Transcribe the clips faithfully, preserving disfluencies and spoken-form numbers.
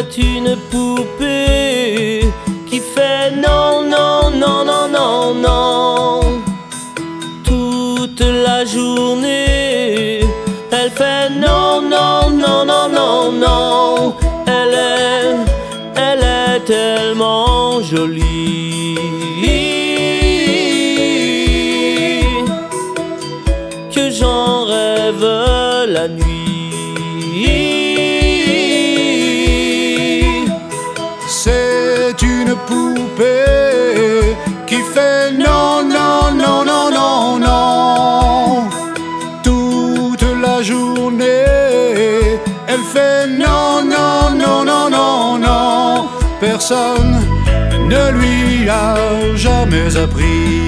C'est une poupée qui fait non, non, non, non, non, non. Toute la journée, elle fait non, non, non, non, non, non. Elle est, elle est tellement jolie que j'en rêve la nuit. C'est une poupée qui fait non, non, non, non, non, non. Toute la journée, elle fait non, non, non, non, non, non. Personne ne lui a jamais appris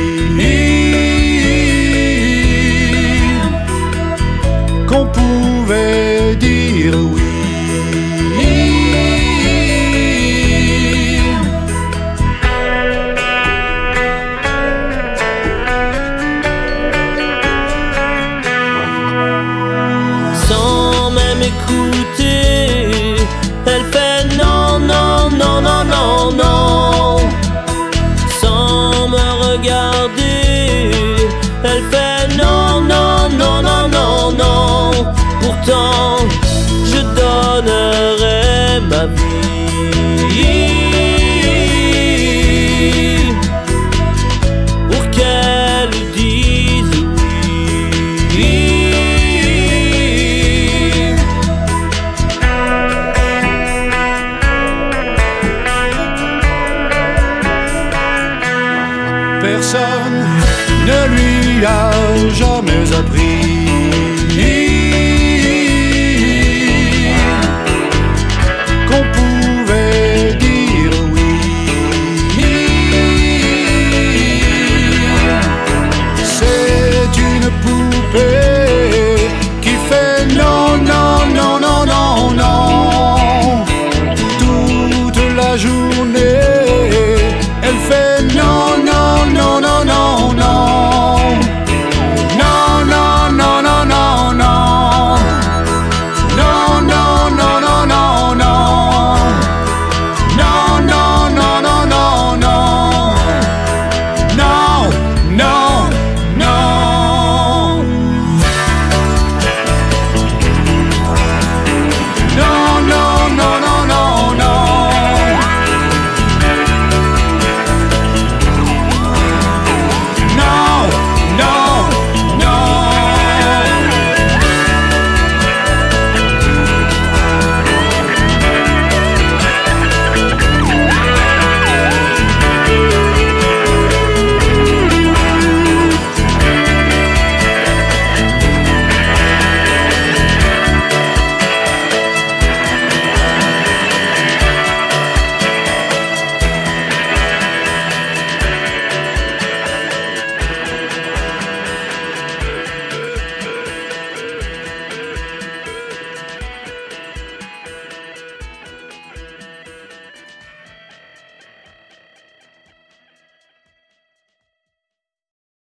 qu'on pouvait dire oui. Sans même écouter, elle fait non, non, non, non, non, non. Sans me regarder, elle fait non, non, non, non, non, non. Pourtant, je donnerais ma vie pour qu'elle dise oui. Personne ne lui a jamais appris